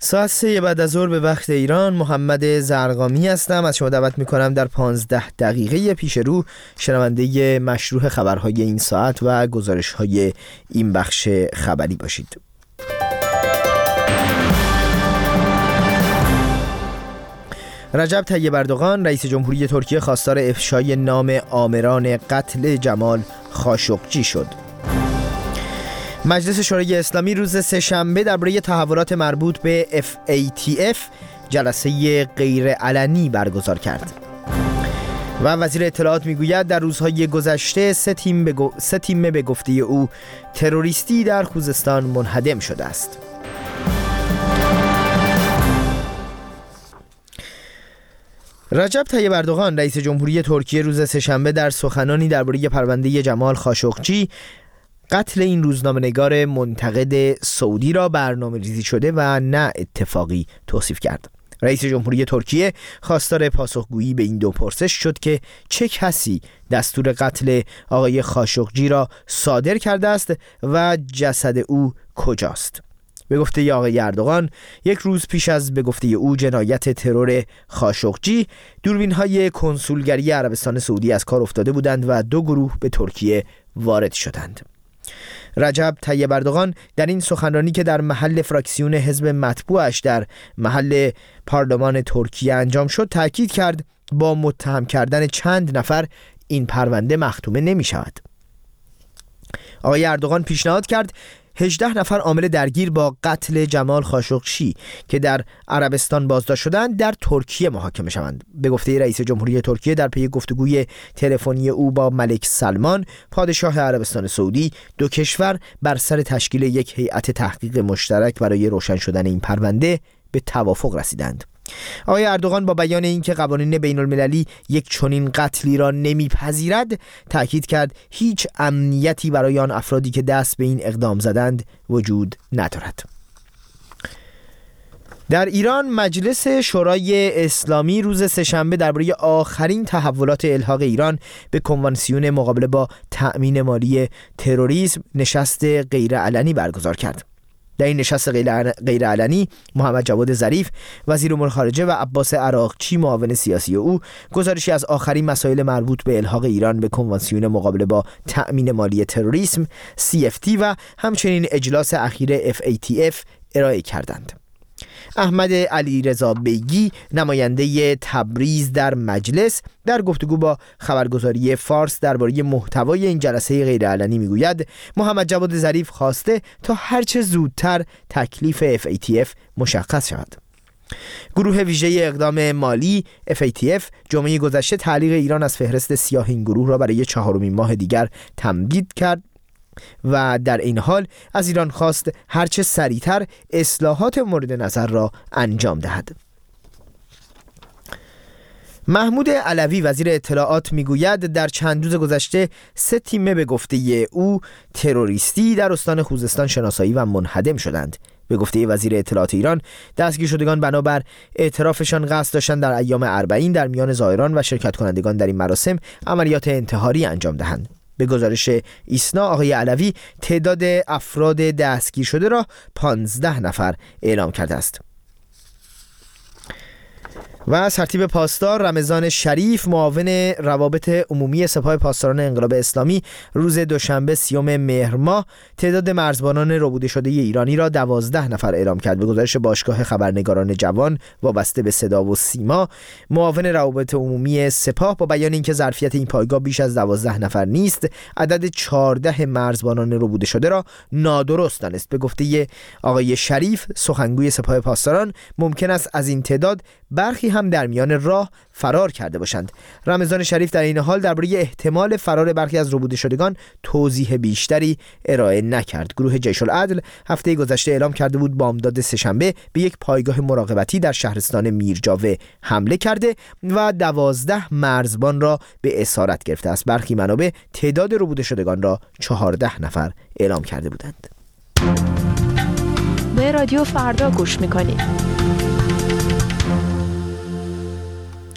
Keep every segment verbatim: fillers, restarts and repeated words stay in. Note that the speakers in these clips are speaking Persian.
ساعت سه بعد از ظهر به وقت ایران. محمد زرقامی هستم. از شما دعوت میکنم در پانزده دقیقه پیش رو شنونده مشروح خبرهای این ساعت و گزارشهای این بخش خبری باشید. رجب طیب اردوغان رئیس جمهوری ترکیه خواستار افشای نام آمران قتل جمال خاشقجی شد. مجلس شورای اسلامی روز سه‌شنبه درباره تحولات مربوط به اف ای تی اف جلسه غیرعلنی برگزار کرد. و وزیر اطلاعات میگوید در روزهای گذشته سه تیم به گو... سه تیم به گفته او تروریستی در خوزستان منهدم شده است. رجب طیب اردوغان رئیس جمهوری ترکیه روز سه‌شنبه در سخنانی درباره پرونده جمال خاشقجی قتل این روزنامه‌نگار منتقد سعودی را برنامه‌ریزی شده و نه اتفاقی توصیف کرد. رئیس جمهوری ترکیه خواستار پاسخگویی به این دو پرسش شد که چه کسی دستور قتل آقای خاشقجی را صادر کرده است و جسد او کجاست. به گفته آقای اردوغان یک روز پیش از به گفته او جنایت ترور خاشقجی دوربین‌های کنسولگری عربستان سعودی از کار افتاده بودند و دو گروه به ترکیه وارد شدند. رجب طیب اردوغان در این سخنرانی که در محل فراکسیون حزب مطبوعش در محل پارلمان ترکیه انجام شد تاکید کرد با متهم کردن چند نفر این پرونده مختومه نمی شود. آقای اردوغان پیشنهاد کرد هجده نفر عامل درگیر با قتل جمال خاشقجی که در عربستان بازداشت شدند در ترکیه محاکمه شوند. به گفته رئیس جمهوری ترکیه در پی گفتگوی تلفنی او با ملک سلمان پادشاه عربستان سعودی، دو کشور بر سر تشکیل یک هیئت تحقیق مشترک برای روشن شدن این پرونده به توافق رسیدند. آقای اردوغان با بیان اینکه قوانین بین المللی یک چنین قتلی را نمیپذیرد تأکید کرد هیچ امنیتی برای آن افرادی که دست به این اقدام زدند وجود ندارد. در ایران مجلس شورای اسلامی روز سه‌شنبه درباره آخرین تحولات الحاق ایران به کنوانسیون مقابله با تأمین مالی تروریسم نشست غیرعلنی برگزار کرد. در این نشست غیرعلنی محمد جواد ظریف وزیر امور خارجه و عباس عراقچی معاون سیاسی او گزارشی از آخرین مسائل مربوط به الحاق ایران به کنوانسیون مقابله با تأمین مالی تروریسم سی اف تی و همچنین اجلاس اخیر اف ای تی اف ارائه کردند. احمد علیرضا بیگی نماینده تبریز در مجلس در گفتگو با خبرگزاری فارس درباره محتوای این جلسه غیرعلنی میگوید محمد جواد ظریف خواسته تا هرچه زودتر تکلیف اف ای تی اف مشخص شود. گروه ویژه اقدام مالی اف ای تی اف جمعه گذشته تعلیق ایران از فهرست سیاه این گروه را برای چهارمین ماه دیگر تمدید کرد و در این حال از ایران خواست هرچه سریعتر اصلاحات مورد نظر را انجام دهد. محمود علوی وزیر اطلاعات میگوید در چند روز گذشته سه تیم به گفته او تروریستی در استان خوزستان شناسایی و منهدم شدند. به گفته وزیر اطلاعات ایران دستگیر شدگان بنابر اعترافشان قصد داشتند در ایام اربعین در میان زائران و شرکت کنندگان در این مراسم عملیات انتحاری انجام دهند. به گزارش ایسنا آقای علوی تعداد افراد دستگیر شده را پانزده نفر اعلام کرده است. و سرتیپ پاسدار رمضان شریف معاون روابط عمومی سپاه پاسداران انقلاب اسلامی روز دوشنبه سیوم مهر ماه تعداد مرزبانان ربوده شده ایرانی را دوازده نفر اعلام کرد. به گزارش باشگاه خبرنگاران جوان وابسته به صدا و سیما معاون روابط عمومی سپاه با بیان اینکه ظرفیت این پایگاه بیش از دوازده نفر نیست عدد چهارده مرزبانان ربوده شده را نادرست دانست. به گفته آقای شریف سخنگوی سپاه پاسداران ممکن است از این تعداد برخی هم در میان راه فرار کرده باشند. رمضان شریف در این حال درباره احتمال فرار برخی از ربوده شدگان توضیح بیشتری ارائه نکرد. گروه جیش العدل هفته گذشته اعلام کرده بود بامداد سه‌شنبه به یک پایگاه مراقبتی در شهرستان میرجاوه حمله کرده و دوازده مرزبان را به اسارت گرفته است. برخی منابع تعداد ربوده شدگان را چهارده نفر اعلام کرده بودند. به رادیو فردا گوش میکنید.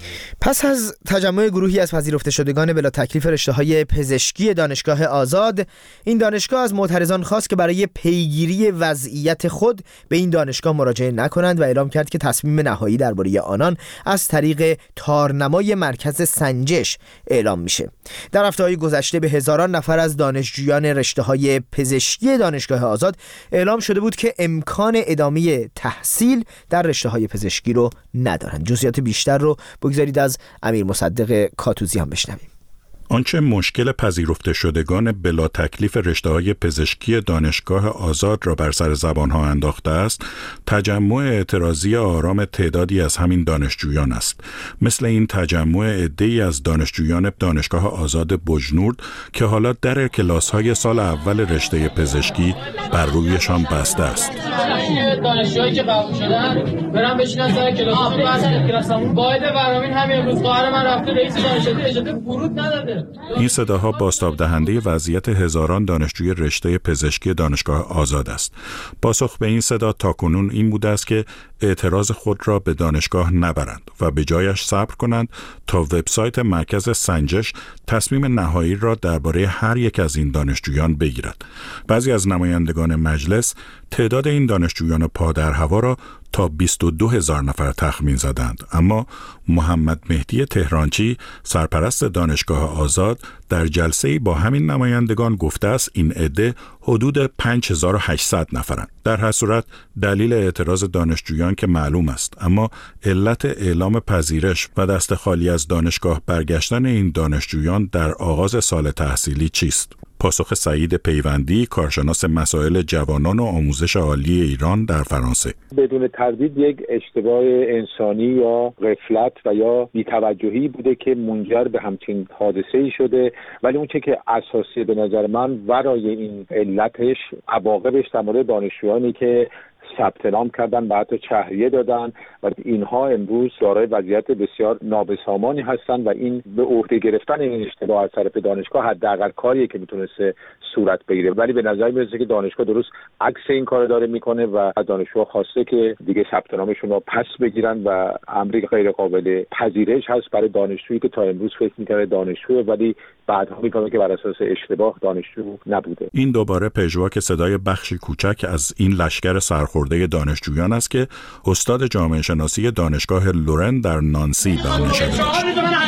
پس از تجمع گروهی از پذیرفته شدگان بلا تکلیف رشته‌های پزشکی دانشگاه آزاد، این دانشگاه از معترضان خواست که برای پیگیری وضعیت خود به این دانشگاه مراجعه نکنند و اعلام کرد که تصمیم نهایی درباره آنان از طریق تارنمای مرکز سنجش اعلام میشه. در هفته‌های گذشته به هزاران نفر از دانشجویان رشته‌های پزشکی دانشگاه آزاد اعلام شده بود که امکان ادامه تحصیل در رشته‌های پزشکی رو ندارند. جزئیات بیشتر رو بگذارید از امیر مصدق کاتوزیان بشنویم. آنچه مشکل پذیرفته شدگان بلا تکلیف رشته‌های پزشکی دانشگاه آزاد را بر سر زبانها انداخته است، تجمع اعتراضی آرام تعدادی از همین دانشجویان است. مثل این تجمع عده‌ای از دانشجویان دانشگاه آزاد بجنورد که حالا در کلاس‌های سال اول رشته پزشکی بر رویشان بسته است. دانشجویی که قبول شدن برام بشینن سر کلاسمون. باید برامین همین امروز خواهر من رفته رئیس دانشگاه اجازه ورود نداده. این صداها بازتاب دهنده وضعیت هزاران دانشجوی رشته پزشکی دانشگاه آزاد است. پاسخ به این صدا تاکنون این بوده است که اعتراض خود را به دانشگاه نبرند و به جایش صبر کنند تا وبسایت مرکز سنجش تصمیم نهایی را درباره هر یک از این دانشجویان بگیرد. بعضی از نمایندگان مجلس تعداد این دانشجویان پا در هوا را تا بیست و دو هزار نفر تخمین زدند، اما محمد مهدی تهرانچی سرپرست دانشگاه آزاد در جلسه‌ای با همین نمایندگان گفته است این عده حدود پنج هزار و هشتصد نفرند. در هر صورت دلیل اعتراض دانشجویان که معلوم است، اما علت اعلام پذیرش و دست خالی از دانشگاه برگشتن این دانشجویان در آغاز سال تحصیلی چیست؟ پاسخ سعید پیوندی، کارشناس مسائل جوانان و آموزش عالی ایران در فرانسه: بدون تردید یک اشتباه انسانی یا غفلت و یا بی‌توجهی بوده که منجر به همچین حادثه‌ای شده، ولی اون چه که اساسی به نظر من ورای این علتش عواقبش در مورد دانشجویانی که ثبت نام کردن و حتی شهریه دادن و اینها امروز دارای وضعیت بسیار نابسامانی هستند و این به عهده گرفتن این اشتباه از طرف دانشگاه حداقل کاریه که میتونسته صورت بگیره، ولی به نظر میاد که دانشگاه درست عکس این کارو داره میکنه و از دانشجو خواسته که دیگه ثبت نامشون رو پس بگیرن و امری غیر قابل پذیرش هست برای دانشجویی که تا امروز فکر می‌کرده دانشجوه ولی بعدها میگه که بر اساس اشتباه دانشجو نبوده. این دوباره پژواک صدای بخشی کوچک از این لشکر سرخورده دانشجویان است که استاد جامعه شناسی دانشگاه لورن در نانسی بیان شده است.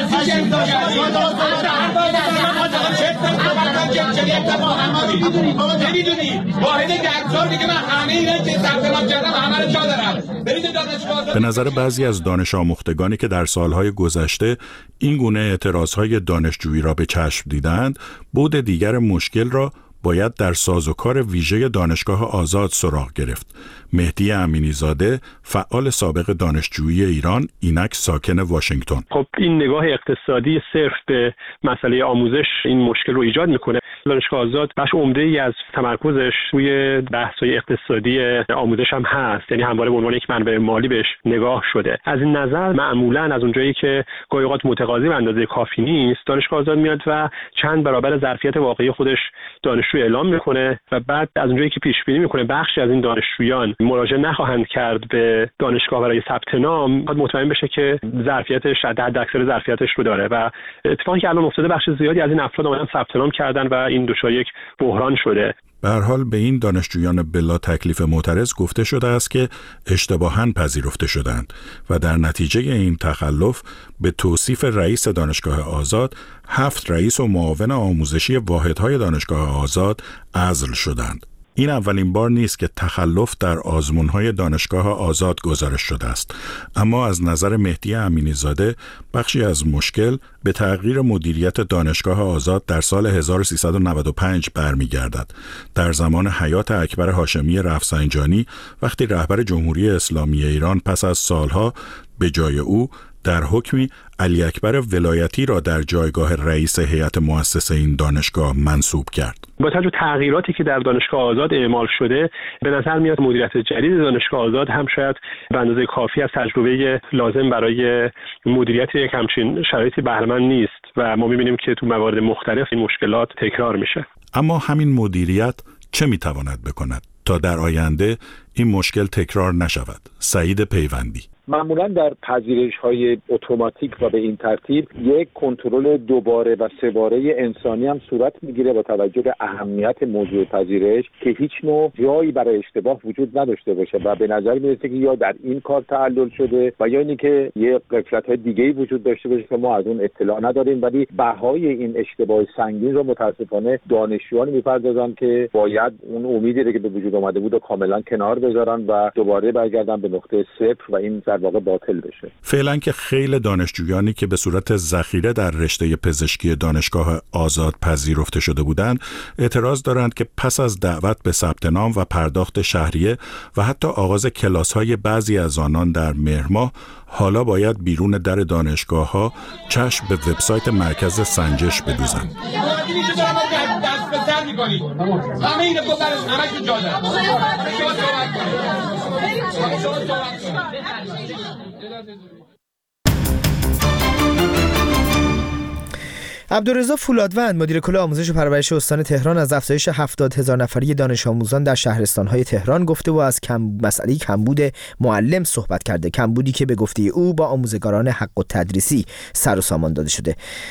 به نظر بعضی از دانش آموختگانی که در سالهای گذشته این گونه اعتراضهای دانشجویی را به چشم دیدند، بود دیگر مشکل را باید در سازوکار ویژه دانشگاه آزاد سراغ گرفت. مهدی امینی زاده، فعال سابق دانشجویی ایران، اینک ساکن واشنگتن: خب این نگاه اقتصادی صرف به مسئله آموزش این مشکل رو ایجاد میکنه. دانشگاه آزاد بخش عمده‌ای از تمرکزش روی بحث‌های اقتصادی آموزش هم هست، یعنی همواره به عنوان یک منبع مالی بهش نگاه شده. از این نظر معمولاً از اونجایی که گاهی اوقات متقاضی به اندازه کافی نیست، دانشگاه آزاد میاد و چند برابر ظرفیت واقعی خودش دانشجو اعلام میکنه و بعد از اونجایی که پیش بینی میکنه بخشی از این دانشجویان مراجعه نخواهند کرد به دانشگاه برای ثبت نام، باید مطمئن بشه که ظرفیتش حد اکثر ظرفیتش رو داره و اتفاقی که الان افتاده بخش زیادی از این افراد اومدن ثبت نام کردن و این دچار یک بحران شده. به هر حال به این دانشجویان بلا تکلیف معترض گفته شده است که اشتباهاً پذیرفته شدند و در نتیجه این تخلف به توصیف رئیس دانشگاه آزاد هفت رئیس و معاون آموزشی واحدهای دانشگاه آزاد عزل شدند. این اولین بار نیست که تخلف در آزمون‌های دانشگاه آزاد گزارش شده است، اما از نظر مهدی امینی زاده بخشی از مشکل به تغییر مدیریت دانشگاه آزاد در سال هزار و سیصد و نود و پنج برمیگردد. در زمان حیات اکبر هاشمی رفسنجانی، وقتی رهبر جمهوری اسلامی ایران پس از سالها به جای او در حکمی علی اکبر ولایتی را در جایگاه رئیس هیئت مؤسسه این دانشگاه منصوب کرد. با توجه به تغییراتی که در دانشگاه آزاد اعمال شده، به نظر میاد مدیریت جدید دانشگاه آزاد هم شاید به اندازه کافی از تجربه لازم برای مدیریت یک همچین شرایطی بهره مند نیست و ما می‌بینیم که تو موارد مختلف این مشکلات تکرار میشه. اما همین مدیریت چه می‌تواند بکند تا در آینده این مشکل تکرار نشود. سعید پیوندی: معمولا در پذیرش‌های اتوماتیک و به این ترتیب یک کنترل دوباره و سه باره انسانی هم صورت میگیره با توجه به اهمیت موضوع پذیرش که هیچ نوع جایی برای اشتباه وجود نداشته باشه و به نظر میرسه که یا در این کار تعلل شده و یا اینی که یه غفلت‌های دیگه‌ای وجود داشته باشه که ما از اون اطلاع نداریم، ولی بهای این اشتباه سنگین رو متاسفانه دانشجویان می‌پردازن که باید اون امیدی که به وجود اومده بود رو کاملا کنار بذارن و دوباره برگردن به نقطه صفر و این در واقع باطل بشه. فعلا که خیلی دانشجویانی که به صورت ذخیره در رشته پزشکی دانشگاه آزاد پذیرفته شده بودند اعتراض دارند که پس از دعوت به ثبت نام و پرداخت شهریه و حتی آغاز کلاس‌های بعضی از آنان در مهر ماه حالا باید بیرون در دانشگاه‌ها چشم به وبسایت مرکز سنجش بدوزند. عبدالرضا فولادوند مدیر کل آموزش و پرورش استان تهران از افزایش هفتاد هزار نفری دانش آموزان در شهرستان‌های تهران گفته و از کم مسئله کمبود معلم صحبت کرده، کمبودی که به گفته او با آموزگاران حق التدریسی سر و سامان داده شده.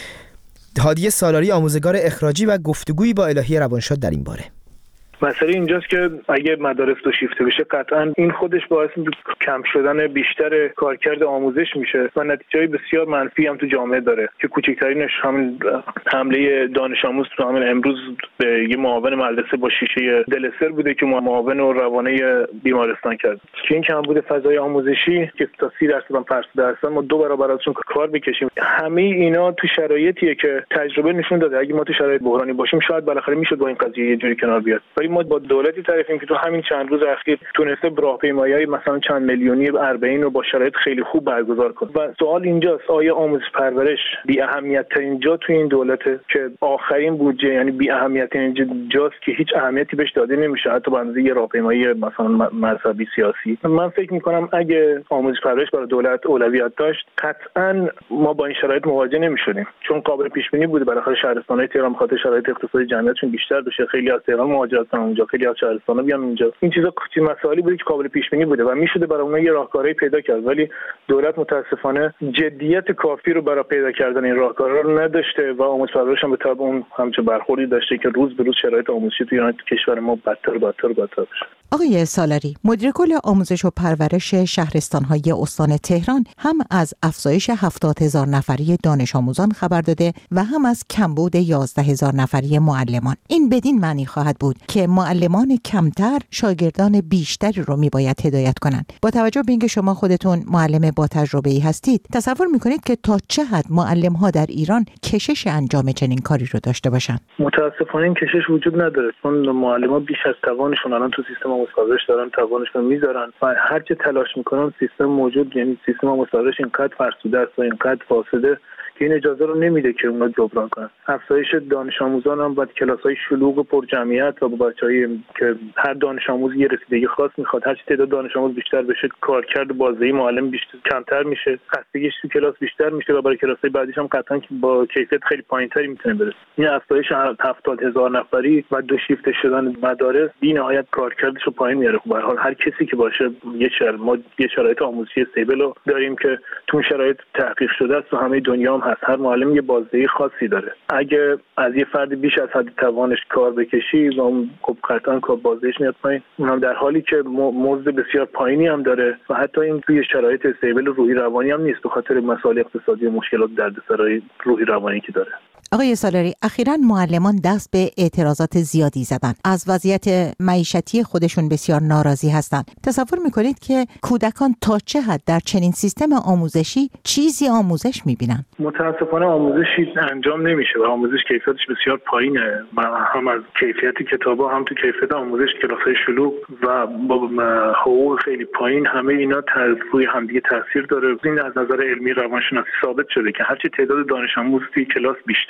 هادی سالاری آموزگار اخراجی و گفتگویی با الهی روانشاد در این باره. مسئله اینجاست که اگه مدارس دو شیفته بشه قطعا این خودش باعث کم شدن بیشتر کارکرد آموزش میشه و نتیجه بسیار منفی هم تو جامعه داره که کوچکترینش همین حمله دانش آموز تو همین امروز به یه معاون مدرسه با شیشه دلستر بوده که معاون و روانه بیمارستان کرد. که این کمبود فضای آموزشی که تا سی درصد هم فرسوده هستن ما دو برابر ازشون کار بکشیم. همه اینا تو شرایطیه که تجربه نشون داده اگه ما تو شرایط بحرانی باشیم شاید بالاخره میشد با این قضیه یه جوری کنار بیاد. ما با دولتی طرفیم که تو همین چند روز اخیر تونسته راهپیمایی‌های مثلا چند میلیونی اربعین رو با شرایط خیلی خوب برگزار کنه و سوال اینجاست آیا آموزش پرورش بی اهمیت ترین جا تو این دولته که آخرین بودجه یعنی بی اهمیت ترین جاست که هیچ اهمیتی بهش داده نمیشه حتی به اندازه یه راهپیمایی مثلا مذهبی سیاسی. من فکر می‌کنم اگه آموزش پرورش برای دولت اولویت داشت قطعاً ما با این شرایط مواجه نمی‌شدیم چون قابل پیش بینی بوده بالاخره شهرستان‌های تهران به خاطر شرایط اقتصادی جمعیتشون بیشتر بشه خیلی از تهران مهاجرت اونجا خیلی از شهرستانا بیان اونجا. این چیزا چیز مسائلی بوده که قابل پیش بینی بوده و میشده برای اونها یه راهکاری پیدا کرد ولی دولت متاسفانه جدیت کافی رو برای پیدا کردن این راهکارا رو نداشته و آموزش پرورش هم به تبع اون همچه برخوردی داشته که روز به روز شرایط آموزشی توی کشور ما بدتر و بدتر و بدتر بشه. آقای سالاری مدیر کل آموزش و پرورش شهرستان‌های استان تهران هم از افزایش هفتاد هزار نفری دانش آموزان خبر داده و هم از کمبود یازده هزار نفری معلمان. این بدین معنی خواهد بود که معلمان کمتر شاگردان بیشتری رو میباید هدایت کنند. با توجه به اینکه شما خودتون معلم با تجربه‌ای هستید تصور میکنید که تا چه حد معلم‌ها در ایران کشش انجام چنین کاری رو داشته باشند؟ متاسفانه این کشش وجود نداره چون معلم‌ها بیش از توانشون الان تو سیستم آموزش دارن توانشون میذارن و هر چه تلاش میکنن سیستم موجود یعنی سیستم آموزش اینقدر فرسوده است و اینقدر فاسده که این اجازه رو نمیده که اونا جبران کنن. افزایش دانش آموزان هم باید کلاس‌های شلوغ و پر جمعیت و با بچه‌ای که هر دانش آموز یه رسیدگی خاص میخواد هر چه تعداد دانش آموز بیشتر بشه کارکرد بازدهی معلم بیشتر کمتر میشه خستگیش تو کلاس بیشتر میشه و برای کلاس‌های بعدیش هم قطعاً که با کیفیت خیلی پایین‌تری میتونه برسه. این افزایش هفتاد هزار نفری و دو شیفته شدن مدارس بی‌نهایت کارکردش رو پایین میاره. به هر حال هر کسی که باشه یه شر ما یه شرایط آموزشی استیبل رو داریم که تو شرایط تحقیق شده است و همه دنیا هم هست. هر معلم یه بازدهی خاصی داره. اگه از یه فرد بیش از حد توانش کار بکشی و اون خب قطعاً کار بازدهیش میاد پایین. اونم در حالی که مزد بسیار پایینی هم داره و حتی این توی شرایط استیبل روحی روانی هم نیست به خاطر مسائل اقتصادی و مشکلات دردسرای روحی روانی که داره. آقای سالاری اخیراً معلمان دست به اعتراضات زیادی زدن. از وضعیت معیشتی خودشون بسیار ناراضی هستند. تصور میکنید که کودکان تا چه حد در چنین سیستم آموزشی چیزی آموزش میبینن؟ متاسفانه آموزشی انجام نمیشه و آموزش کیفیتش بسیار پایینه. هم از کیفیت کتابا هم تو کیفیت آموزش کلاس‌های شلوغ و با حقوق خیلی پایین همه اینا روی همدیگه تاثیر داره. این از نظر علمی روانشناسی ثابت شده که هرچی تعداد دانش آموز توی کلاس بیشتر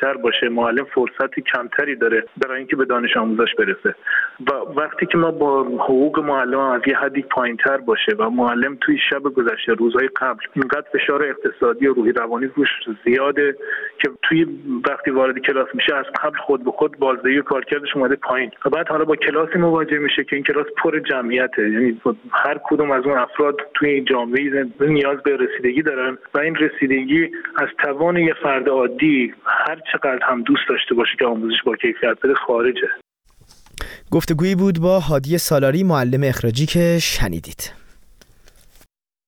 پایین‌تر باشه، معلم فرصتی کمتری داره برای اینکه به دانش آموزش برسه. و وقتی که ما با حقوق معلم از یه حدی پایین‌تر باشه و معلم توی شب گذشته روزهای قبل اینقدر فشار اقتصادی و روحی روانی روش زیاده که توی وقتی وارد کلاس میشه از قبل خود به خود بازدهی و کارکردش اومده پایین و بعد حالا با کلاسی مواجه میشه که این کلاس پر جمعیته، یعنی هر کدوم از اون افراد توی این جامعه نیاز به رسیدگی دارن و این رسیدگی از توان یه فرد عادی هر چقدر هم دوست داشته باشه که آموزش با کیفیت بده خارجه. گفتگویی بود با هادی سالاری، معلم اخراجی که شنیدید.